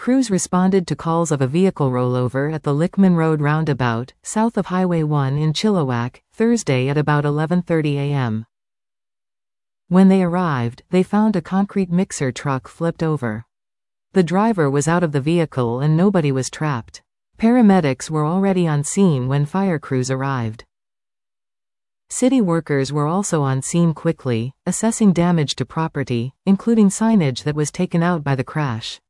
Crews responded to calls of a vehicle rollover at the Lickman Road roundabout, south of Highway 1 in Chilliwack, Thursday at about 11:30 a.m. When they arrived, they found a concrete mixer truck flipped over. The driver was out of the vehicle and nobody was trapped. Paramedics were already on scene when fire crews arrived. City workers were also on scene quickly, assessing damage to property, including signage that was taken out by the crash.